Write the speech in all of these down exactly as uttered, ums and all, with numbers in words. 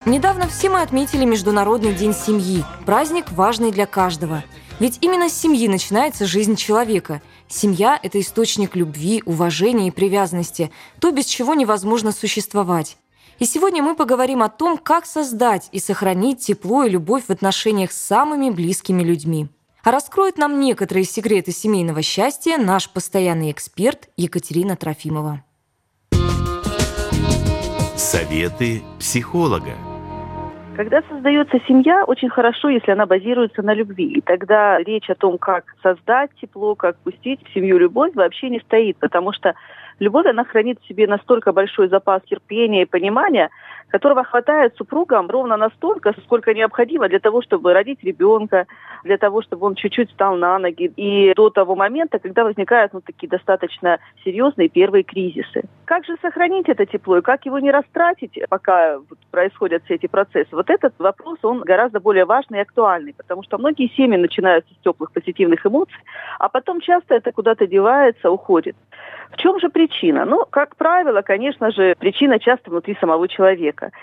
Недавно все мы отметили Международный день семьи. Праздник важный для каждого. Ведь именно с семьи начинается жизнь человека. Семья – это источник любви, уважения и привязанности, то, без чего невозможно существовать. И сегодня мы поговорим о том, как создать и сохранить тепло и любовь в отношениях с самыми близкими людьми. А раскроет нам некоторые секреты семейного счастья наш постоянный эксперт Екатерина Трофимова. Советы психолога. Когда создается семья, очень хорошо, если она базируется на любви. И тогда речь о том, как создать тепло, как пустить в семью любовь, вообще не стоит. Потому что любовь, она хранит в себе настолько большой запас терпения и понимания, которого хватает супругам ровно настолько, сколько необходимо для того, чтобы родить ребенка, для того, чтобы он чуть-чуть встал на ноги. И до того момента, когда возникают ну, такие достаточно серьезные первые кризисы. Как же сохранить это тепло и как его не растратить, пока происходят все эти процессы? Вот этот вопрос, он гораздо более важный и актуальный, потому что многие семьи начинаются с теплых позитивных эмоций, а потом часто это куда-то девается, уходит. В чем же причина? Ну, как правило, конечно же, причина часто внутри самого человека.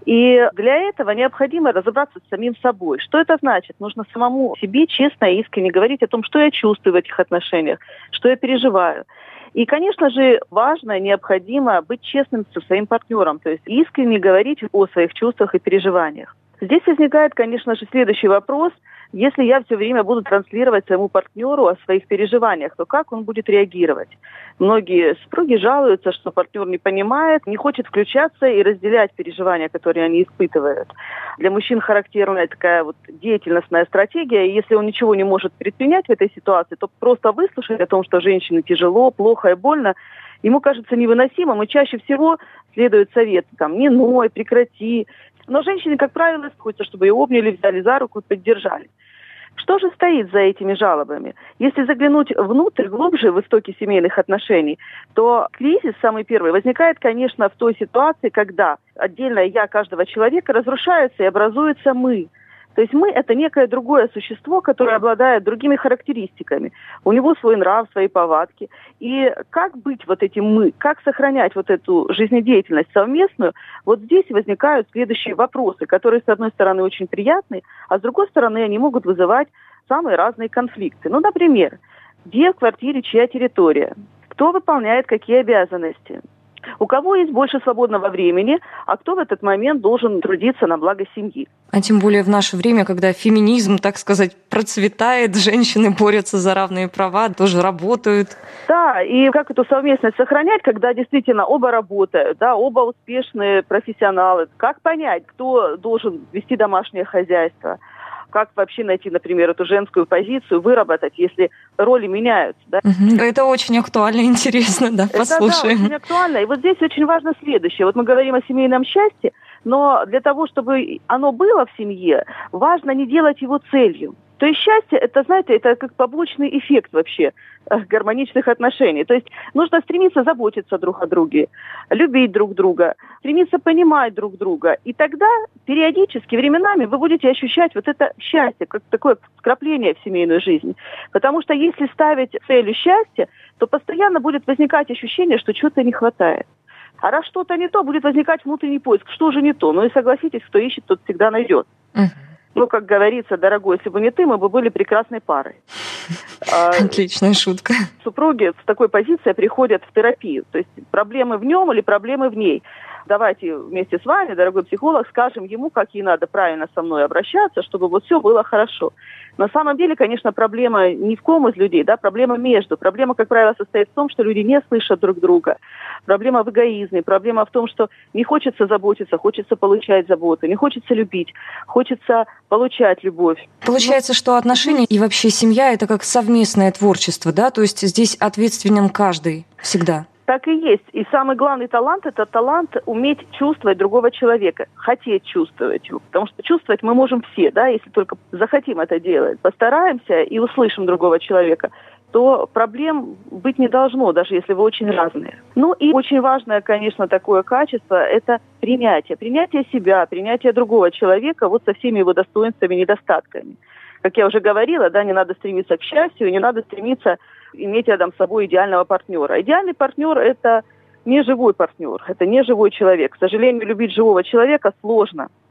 И для этого необходимо разобраться с самим собой. Что это значит? Нужно самому себе честно и искренне говорить о том, что я чувствую в этих отношениях, что я переживаю. И, конечно же, важно, необходимо быть честным со своим партнером, то есть искренне говорить о своих чувствах и переживаниях. Здесь возникает, конечно же, следующий вопрос. Если я все время буду транслировать своему партнеру о своих переживаниях, то как он будет реагировать? Многие супруги жалуются, что партнер не понимает, не хочет включаться и разделять переживания, которые они испытывают. Для мужчин характерная такая вот деятельностная стратегия. И если он ничего не может предпринять в этой ситуации, то просто выслушать о том, что женщине тяжело, плохо и больно, ему кажется невыносимым, и чаще всего следует совет, там, не ной, прекрати. Но женщине, как правило, хочется, чтобы ее обняли, взяли за руку и поддержали. Что же стоит за этими жалобами? Если заглянуть внутрь, глубже в истоки семейных отношений, то кризис, самый первый, возникает, конечно, в той ситуации, когда отдельное «я» каждого человека разрушается и образуется «мы». То есть мы – это некое другое существо, которое обладает другими характеристиками. У него свой нрав, свои повадки. И как быть вот этим «мы», как сохранять вот эту жизнедеятельность совместную, вот здесь возникают следующие вопросы, которые, с одной стороны, очень приятны, а с другой стороны, они могут вызывать самые разные конфликты. Ну, например, где в квартире чья территория, кто выполняет какие обязанности, у кого есть больше свободного времени, а кто в этот момент должен трудиться на благо семьи. А тем более в наше время, когда феминизм, так сказать, процветает, женщины борются за равные права, тоже работают. Да, и как эту совместность сохранять, когда действительно оба работают, да, оба успешные профессионалы. Как понять, кто должен вести домашнее хозяйство? Как вообще найти, например, эту женскую позицию, выработать, если роли меняются. Да? Угу. Это очень актуально и интересно, да, послушаем. Это да, очень актуально. И вот здесь очень важно следующее. Вот мы говорим о семейном счастье, но для того, чтобы оно было в семье, важно не делать его целью. То есть счастье, это, знаете, это как побочный эффект вообще гармоничных отношений. То есть нужно стремиться заботиться друг о друге, любить друг друга, стремиться понимать друг друга. И тогда периодически, временами вы будете ощущать вот это счастье, как такое вкрапление в семейную жизнь. Потому что если ставить целью счастье, то постоянно будет возникать ощущение, что чего-то не хватает. А раз что-то не то, будет возникать внутренний поиск. Что же не то? Ну и согласитесь, кто ищет, тот всегда найдет. Ну, как говорится, дорогой, если бы не ты, мы бы были прекрасной парой. Отличная шутка. Супруги с такой позицией приходят в терапию. То есть проблемы в нем или проблемы в ней. Давайте вместе с вами, дорогой психолог, скажем ему, как ей надо правильно со мной обращаться, чтобы вот все было хорошо. На самом деле, конечно, проблема не в ком из людей, да, проблема между. Проблема, как правило, состоит в том, что люди не слышат друг друга. Проблема в эгоизме, проблема в том, что не хочется заботиться, хочется получать заботу, не хочется любить, хочется получать любовь. Получается, что отношения и вообще семья – это как совместное творчество, да? То есть здесь ответственен каждый всегда. Так и есть. И самый главный талант – это талант уметь чувствовать другого человека, хотеть чувствовать его. Потому что чувствовать мы можем все, да, если только захотим это делать. Постараемся и услышим другого человека, то проблем быть не должно, даже если вы очень разные. Ну и очень важное, конечно, такое качество – это принятие. Принятие себя, принятие другого человека вот со всеми его достоинствами и недостатками. Как я уже говорила, да, не надо стремиться к счастью, не надо стремиться иметь рядом с собой идеального партнера. Идеальный партнер – это не живой партнер, это не живой человек. К сожалению, любить живого человека сложно.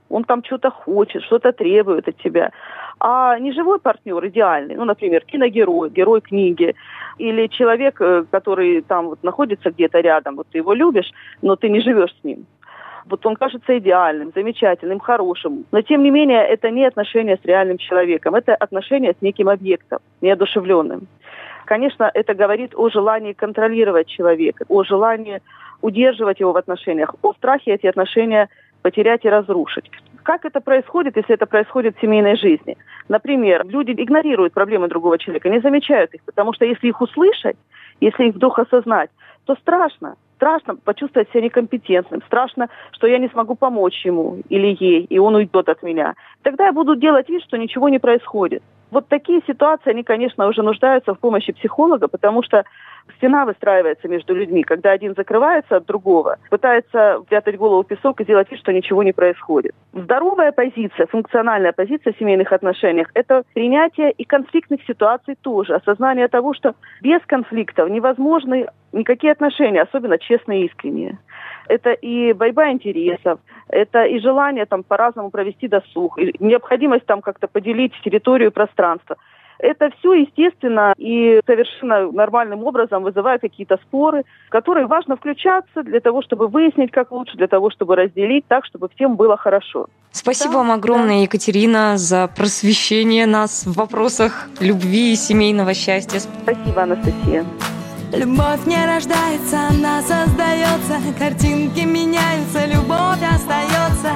он там что-то хочет, что-то требует от тебя. А неживой партнер идеальный, ну, например, киногерой, герой книги, или человек, который там вот находится где-то рядом, вот ты его любишь, но ты не живешь с ним. Вот он кажется идеальным, замечательным, хорошим. Но, тем не менее, это не отношения с реальным человеком. Это отношения с неким объектом, неодушевленным. Конечно, это говорит о желании контролировать человека, о желании удерживать его в отношениях, о страхе эти отношения потерять и разрушить. Как это происходит, если это происходит в семейной жизни? Например, люди игнорируют проблемы другого человека, не замечают их, потому что если их услышать, если их вдруг осознать, то страшно. Страшно почувствовать себя некомпетентным. Страшно, что я не смогу помочь ему или ей, и он уйдет от меня. Тогда я буду делать вид, что ничего не происходит. Вот такие ситуации, они, конечно, уже нуждаются в помощи психолога, потому что стена выстраивается между людьми, когда один закрывается от другого, пытается прятать голову в песок и делать вид, что ничего не происходит. Здоровая позиция, функциональная позиция в семейных отношениях – это принятие и конфликтных ситуаций тоже, осознание того, что без конфликтов невозможны никакие отношения, особенно честные и искренние. Это и борьба интересов, это и желание там по-разному провести досуг, и необходимость там как-то поделить территорию и пространство. Это все, естественно, и совершенно нормальным образом вызывает какие-то споры, в которые важно включаться для того, чтобы выяснить, как лучше, для того, чтобы разделить так, чтобы всем было хорошо. Спасибо да, вам огромное, да. Екатерина, за просвещение нас в вопросах любви и семейного счастья. Спасибо, Анастасия. Любовь не рождается, она создается. Картинки меняются, любовь остается.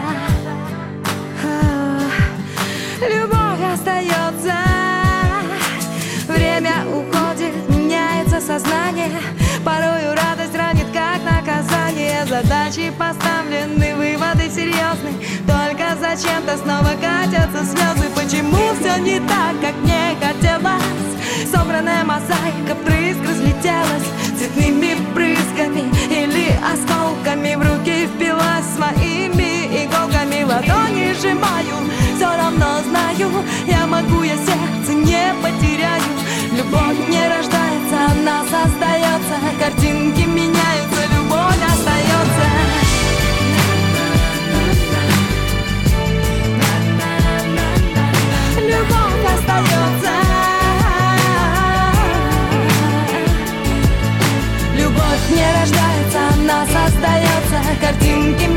Любовь остается. Время уходит, меняется сознание. Порою радость ранит, как наказание. Задачи поставлены, выводы серьезны. Только зачем-то снова катятся слезы. Почему все не так, как мне хотелось? Собранная мозаика брызг разлетелась цветными брызгами или осколками. В руки впилась своими иголками. Ладони сжимаю, все равно знаю, я могу, я сердце не потеряю. Любовь не рождается, она создается. Картинки меняются, любовь остается. Любовь остается. Любовь не рождается, она создается. Картинки